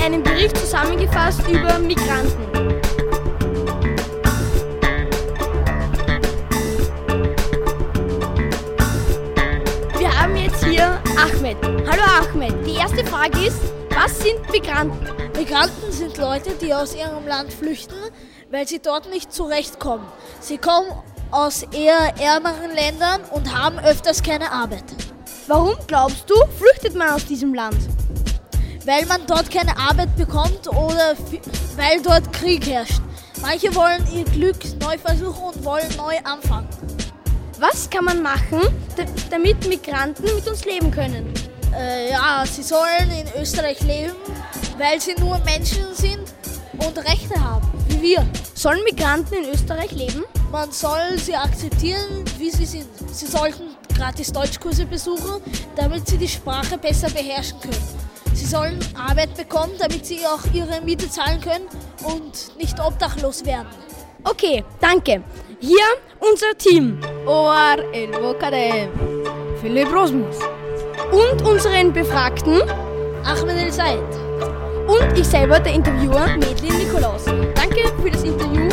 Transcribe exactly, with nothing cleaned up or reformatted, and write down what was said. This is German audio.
einen Bericht zusammengefasst über Migranten. Wir haben jetzt hier Ahmed. Hallo Ahmed, die erste Frage ist, was sind Migranten? Migranten sind Leute, die aus ihrem Land flüchten, weil sie dort nicht zurechtkommen. Sie kommen aus eher ärmeren Ländern und haben öfters keine Arbeit. Warum glaubst du, flüchtet man aus diesem Land? Weil man dort keine Arbeit bekommt oder f- weil dort Krieg herrscht. Manche wollen ihr Glück neu versuchen und wollen neu anfangen. Was kann man machen, d- damit Migranten mit uns leben können? Äh, ja, sie sollen in Österreich leben, weil sie nur Menschen sind und Rechte haben, wie wir. Sollen Migranten in Österreich leben? Man soll sie akzeptieren, wie sie sind. Sie sollten gratis Deutschkurse besuchen, damit sie die Sprache besser beherrschen können. Sie sollen Arbeit bekommen, damit sie auch ihre Miete zahlen können und nicht obdachlos werden. Okay, danke. Hier unser Team. Omar El Bokadem, Philipp Rosmus Und unseren Befragten. Ahmed El Said. Und ich selber, der Interviewer, Medlin Nikolaus. Danke für das Interview